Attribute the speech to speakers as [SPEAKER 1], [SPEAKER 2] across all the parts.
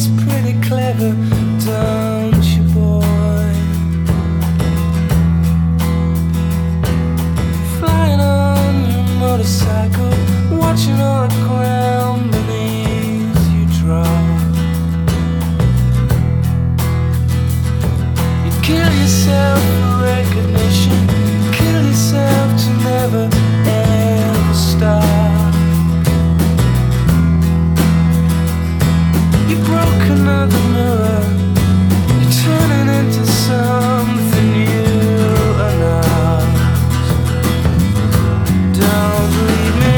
[SPEAKER 1] that's pretty clever, don't you, boy? Flying on your motorcycle, watching all the ground beneath you drop. You kill yourself for recognition, kill yourself to never ever stop. You broke another mirror, you're turning into something you are not. Don't leave me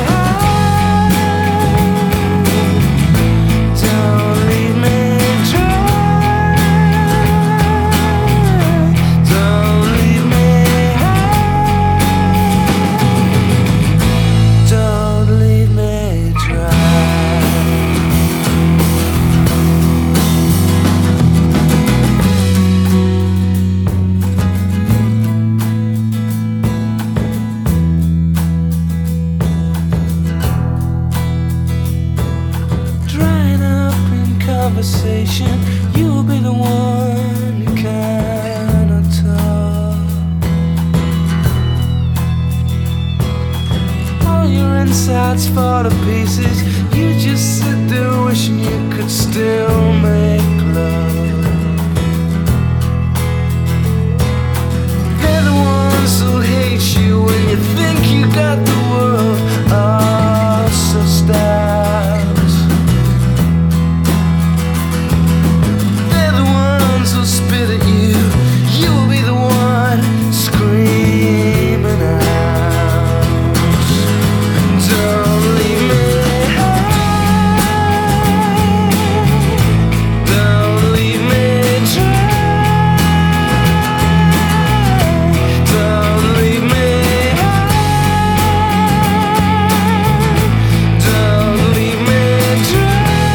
[SPEAKER 1] high, don't leave me dry, don't leave me high, don't leave me dry. Drying up in conversation, you'll be the one who cannot talk. All your insides fall to pieces, you just sit there wishing you could still make love. They're the ones who hate you when you think you got the world all so stacked. They're the ones who spit at you, you will be the one screaming out. Don't leave me high, don't leave me dry, don't leave me high, don't leave me dry.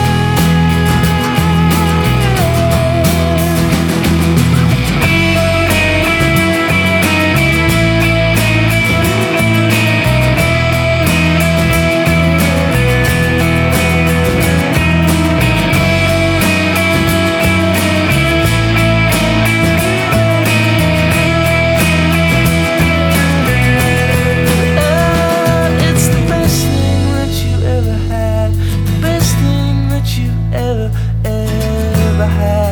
[SPEAKER 1] It's the best thing that you ever had, the best thing that you ever had.